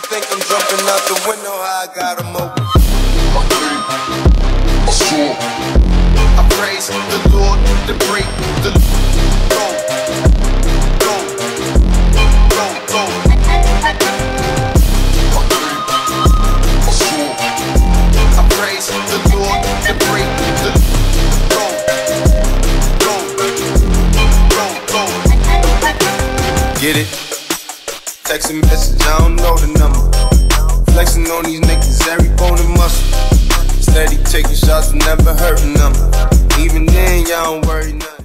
think I'm jumping out the window, how I got them open. I praise the Lord, the break, the go, go, go, go. I praise the Lord, the break, the go, go, go, go. Get it? Text a message, I don't know the number. Flexing on these niggas, every bone and muscle. Steady taking shots and never hurting them. Even then, y'all don't worry nothing.